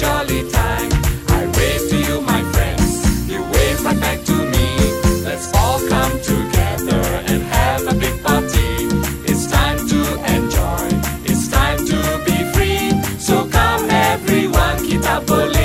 jolly time. I wave to you, my friends. You wave right back to me. Let's all come together and have a big party. It's time to enjoy. It's time to be free. So come everyone, kita boleh